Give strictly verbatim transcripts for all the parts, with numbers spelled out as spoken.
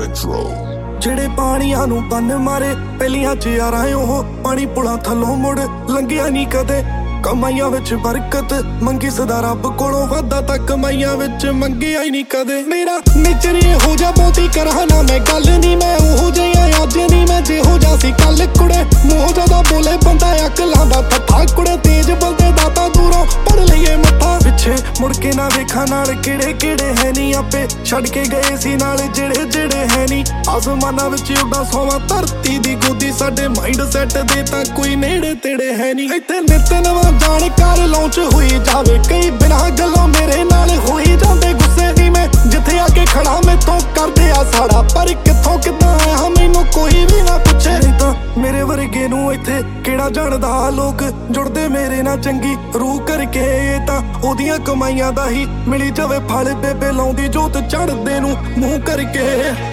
Retro ਜਿਹੜੇ ਪਾਣੀਆਂ ਨੂੰ ਬੰਨ ਮਾਰੇ ਪਹਿਲੀਆਂ ਚ ਯਾਰਾਂ ਉਹ ਪਾਣੀ ਪੁਲਾਂ ਥੱਲੋਂ ਮੁੜ ਲੰਘਿਆ ਨਹੀਂ ਕਦੇ। ਕਮਾਈਆਂ ਵਿੱਚ ਬਰਕਤ ਮੰਗੀ ਸਦਾ ਰੱਬ ਕੋਲੋਂ, ਵਾਧਾ ਤਾਂ ਕਮਾਈਆਂ ਵਿੱਚ ਮੰਗਿਆ ਹੀ ਨਹੀਂ ਕਦੇ। ਮੇਰਾ ਨੇਚਰ ਇਹੋ ਜਿਹਾ ਬਹੁਤੀ ਕਰਾਂ ਨਾ ਮੈਂ ਗੱਲ ਨਹੀਂ, ਮੈਂ ਉਹੋ ਜਿਹਾ ਅੱਜ ਨਹੀਂ ਮੈਂ ਜਿਹੋ ਜਿਹਾ ਸੀ ਕੱਲ। ਕੁੜੇ ਮੂੰਹ ਜਿਆਦਾ ਬੋਲੇ ਬੰਦਾ ਅਕਲਾਂ ਦਾ ਠੱਠਾ, ਕੁੜੇ ਤੇਜ ਬਲਦੇ ਦਾਤਾ ਦੂਰੋਂ ਪੜ ਲਈਏ ਮੱਥਾ। ਪਿੱਛੇ ਮੁੜ ਕੇ ਨਾ ਵੇਖਾਂ ਨਾਲ ਕਿਹੜੇ ਕਿਹੜੇ ਹੈ ਨਹੀਂ, ਆਪੇ ਛੱਡ ਕੇ ਗਏ ਸੀ ਨਾਲ ਜਿਹੜੇ ਜਿਹੜੇ ਹੈ ਨਹੀਂ। ਆਸਮਾਨਾਂ ਵਿੱਚ ਉੱਡਾ ਸੋਵਾਂ ਧਰਤੀ ਦੀ ਗੋਦੀ, ਸਾਡੇ ਮਾਈਂਡ ਸੈਟ ਦੇ ਤਾਂ ਕੋਈ ਨੇੜੇ ਤੇੜੇ ਹੈ ਨਹੀਂ। ਇੱਥੇ ਨਿਤ ਨਵਾਂ ਜਾਣਕਾਰ ਲਾਂਚ ਹੋਈ ਜਾਵੇ, ਕਈ ਬਿਨਾਂ ਗੱਲੋਂ ਮੇਰੇ ਨਾਲ ਹੋਈ ਜਾਂਦੇ ਗੁੱਸੇ ਦੀ। ਮੈਂ ਜਿੱਥੇ ਆ ਕੇ ਖੜਾ ਮੈਥੋਂ ਕਰਦੇ ਆ ਸਾੜਾ, ਪਰ ਕਿੱਥੋਂ ਕਿੱਦਾਂ ਆਇਆ ਮੈਨੂੰ ਕੋਈ ਵੀ ਨਾ ਪੁੱਛੇ। ਨਹੀਂ ਤਾਂ ਮੇਰੇ ਵਰਗੇ ਨੂੰ ਇੱਥੇ ਕਿਹੜਾ ਜਾਣਦਾ, ਲੋਕ ਜੁੜਦੇ ਮੇਰੇ ਨਾਲ ਚੰਗੀ ਰੂਹ ਕਰਕੇ। ਇਹ ਤਾਂ ਉਹਦੀਆਂ ਕਮਾਈਆਂ ਦਾ ਹੀ ਮਿਲੀ ਜਾਵੇ ਫਲ, ਬੇਬੇ ਲਾਉਂਦੀ ਜੋਤ ਚੜ੍ਹਦੇ ਨੂੰ ਮੂੰਹ ਕਰਕੇ।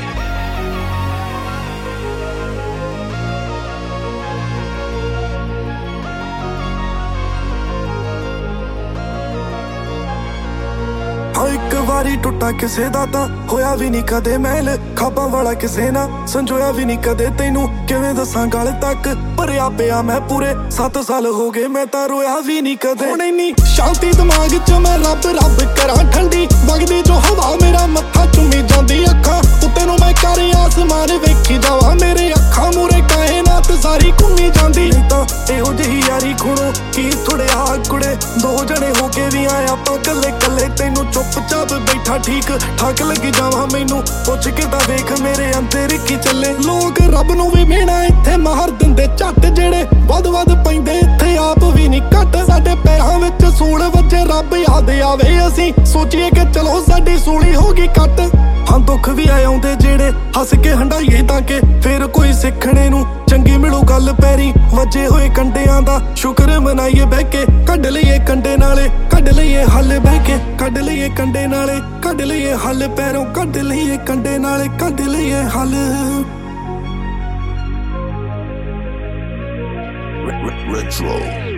ਇੱਕ ਵਾਰੀ ਟੁੱਟਾ ਕਿਸੇ ਦਾ ਤਾਂ ਹੋਇਆ ਵੀ ਨਹੀਂ ਕਦੇ ਮੈਲ, ਖਾਬਾਂ ਵਾਲਾ ਕਿਸੇ ਨਾ ਸੰਜੋਇਆ ਵੀ ਨਹੀਂ ਕਦੇ। ਤੈਨੂੰ ਕਿਵੇਂ ਦੱਸਾਂ ਗੱਲ ਤੱਕ ਭਰਿਆ ਪਿਆ ਮੈਂ ਪੂਰੇ ਸੱਤ ਸਾਲ ਹੋ ਗਏ, ਮੈਂ ਤਾਂ ਰੋਇਆ ਵੀ ਨਹੀਂ ਕਦੇ। ਹੁਣ ਇੰਨੀ ਸ਼ਾਂਤੀ ਦਿਮਾਗ 'ਚ ਮੈਂ ਰੱਬ ਰੱਬ ਕਰਾਂ, ਠੰਡੀ ਵਗਦੀ ਜੋ ਹਵਾ ਮੇਰਾ ਮੱਥਾ ਚੁੰਮੀ ਜਾਂਦੀ। ਅੱਖਾਂ ਉੱਤੇ ਨੂੰ ਮੈਂ ਕਰ ਆਸਮਾਨ ਵੇਖੀ ਜਾਵਾਂ, ਮੇਰੇ ਅੱਖਾਂ ਮੂਰੇ ਕਾਇਨਾਤ ਸਾਰੀ ਘੁੰਮੀ ਜਾਂਦੀ। ਨਹੀਂ ਤਾਂ ਇਹੋ ਜਿਹੀ ਯਾਰੀ ਖੁਣੋ ਕੀ ਥੋੜਿਆ ਕੁੜੇ, ਦੋ ਜਣੇ ਹੋ ਕੇ ਵੀ ਆਏ ਆਪਾਂ ਕੱਲੇ ਕੱਲੇ। ਤੈਨੂੰ ਚੁੱਪ ਚਾਪ ਬੈਠਾ ਠੀਕ ਠਾਕ ਲੱਗੀ ਜਾਵਾਂ, ਮੈਨੂੰ ਪੁੱਛ ਕੇ ਤਾਂ ਵੇਖ ਮੇਰੇ ਅੰਦਰ ਕੀ ਚੱਲੇ। ਲੋਕ ਰੱਬ ਨੂੰ ਵੀ ਮਿਹਣਾ ਇੱਥੇ ਮਾਰ ਦਿੰਦੇ ਝੱਟ, ਜਿਹੜੇ ਵੱਧ ਵੱਧ ਪੈਂਦੇ ਇੱਥੇ ਆਪ ਵੀ ਨਹੀਂ ਘੱਟ। ਸਾਡੇ ਪੈਰਾਂ ਵਿੱਚ ਸੂਲ ਵੱਜੇ ਰੱਬ ਯਾਦ ਆਵੇ, ਅਸੀਂ ਸੋਚੀਏ ਕਿ ਚਲੋ ਸਾਡੀ ਸੂਲੀ ਹੋ ਗਈ ਕੱਟ। ਹਾਂ ਦੁੱਖ ਵੀ ਆਏ ਆਉਂਦੇ ਜਿਹੜੇ ਹੱਸ ਕੇ ਹੰਡਾਈਏ ਤਾਂ ਕਿ ਫਿਰ ਕੋਈ ਸਿੱਖਣੇ ਨੂੰ ਚੰਗੀ ਮਿਲੂ ਗੱਲ। ਪੈਰੀ ਵੱਜੇ ਹੋਏ ਕੰਡਿਆਂ ਦਾ ਸ਼ੁਕਰ ਮਨਾਈਏ ਬਹਿ ਕੇ, ਕੱਢ ਲਈਏ ਕੰਡੇ ਨਾਲੇ ਕੱਢ ਲਈਏ ਹੱਲ ਬਹਿ ਕੇ। ਕੱਢ ਲਈਏ ਕੰਡੇ ਨਾਲੇ ਕੱਢ ਲਈਏ ਹੱਲ, ਪੈਰੋਂ ਕੱਢ ਲਈਏ ਕੰਡੇ ਨਾਲੇ ਕੱਢ ਲਈਏ ਹੱਲ। Retro